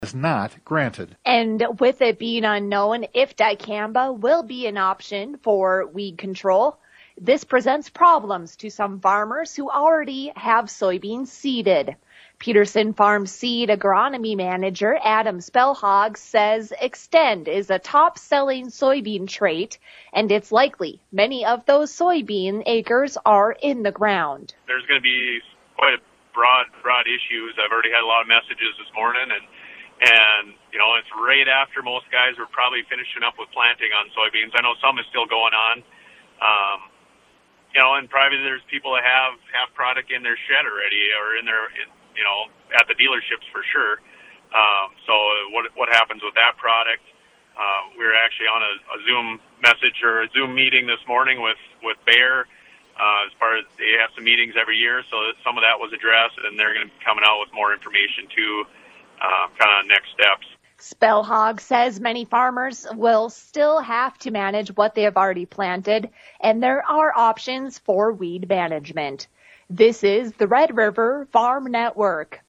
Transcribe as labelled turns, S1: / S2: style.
S1: is not granted.
S2: And with it being unknown if dicamba will be an option for weed control, this presents problems to some farmers who already have soybeans seeded. Peterson Farm Seed Agronomy Manager Adam Spellhog says Extend is a top-selling soybean trait, and it's likely many of those soybean acres are in the ground.
S3: There's going to be quite a broad issues. I've already had a lot of messages this morning, and it's right after most guys are probably finishing up with planting on soybeans. I know some is still going on. And probably there's people that have product in their shed already or at the dealerships for sure. So what happens with that product? We were actually on a Zoom message or a Zoom meeting this morning with Bayer. As far as they have some meetings every year, so some of that was addressed, and they're going to be coming out with more information too, kind of next steps.
S2: Spellhog says many farmers will still have to manage what they have already planted, and there are options for weed management. This is the Red River Farm Network.